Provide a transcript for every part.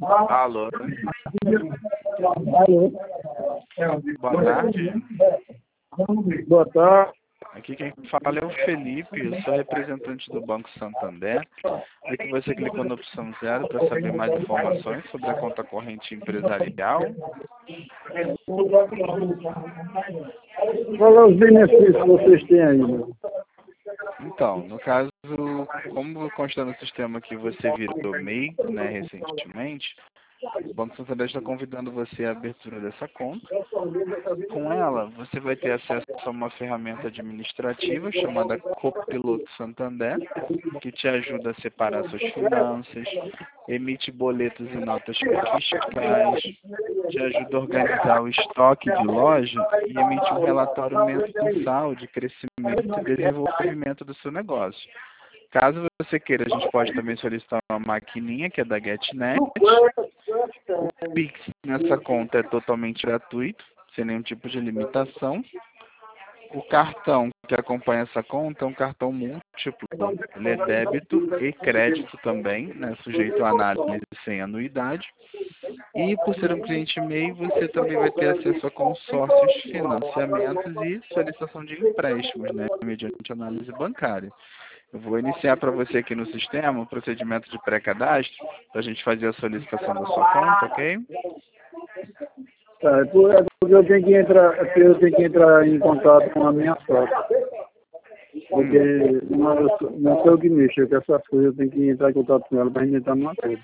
Alô, Alô? boa tarde. Boa tarde. Aqui quem fala é o Felipe, eu sou representante do Banco Santander. Vi que você clicou na opção 0 para saber mais informações sobre a conta corrente empresarial. Qual é os benefícios que vocês têm aí? Então, no caso, como consta no sistema que você virou MEI, né, recentemente, o Banco Santander está convidando você à abertura dessa conta. Com ela, você vai ter acesso a uma ferramenta administrativa chamada Copiloto Santander, que te ajuda a separar suas finanças, emite boletos e notas fiscais, te ajuda a organizar o estoque de loja e emite um relatório mensal de crescimento e desenvolvimento do seu negócio. Caso você queira, a gente pode também solicitar uma maquininha, que é da GetNet. O Pix nessa conta é totalmente gratuito, sem nenhum tipo de limitação. O cartão que acompanha essa conta é um cartão múltiplo. Ele é débito e crédito também, né, sujeito a análise sem anuidade. E por ser um cliente MEI, você também vai ter acesso a consórcios, financiamentos e solicitação de empréstimos, né, mediante análise bancária. Eu vou iniciar para você aqui no sistema um procedimento de pré-cadastro para a gente fazer a solicitação da sua conta, ok? Tá, é porque eu tenho que entrar em contato com a minha sócia. Porque não sei o que mexe, com essas coisas eu tenho que entrar em contato com ela para a gente entrar numa coisa.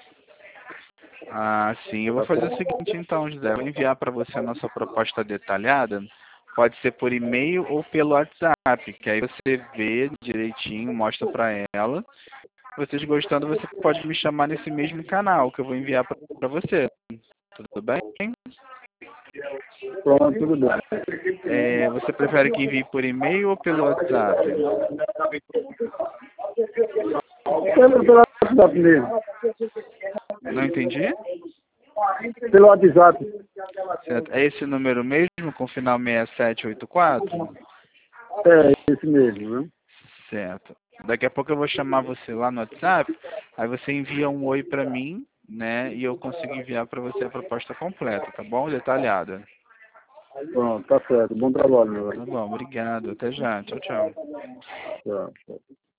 Ah, sim. Eu vou fazer o seguinte então, José. Eu vou enviar para você a nossa proposta detalhada. Pode ser por e-mail ou pelo WhatsApp, que aí você vê direitinho, mostra para ela. Vocês gostando, você pode me chamar nesse mesmo canal que eu vou enviar para você. Tudo bem? Pronto, tudo bem. Você prefere que envie por e-mail ou pelo WhatsApp? Pelo WhatsApp mesmo. Não entendi? Pelo WhatsApp. Certo. É esse número mesmo, com final 6784? É, esse mesmo, né? Certo. Daqui a pouco eu vou chamar você lá no WhatsApp, aí você envia um oi para mim, né? E eu consigo enviar para você a proposta completa, tá bom? Detalhada. Pronto, tá certo. Bom trabalho, meu Tá velho. bom, obrigado. Até já. Tchau, tchau. Tchau, tchau.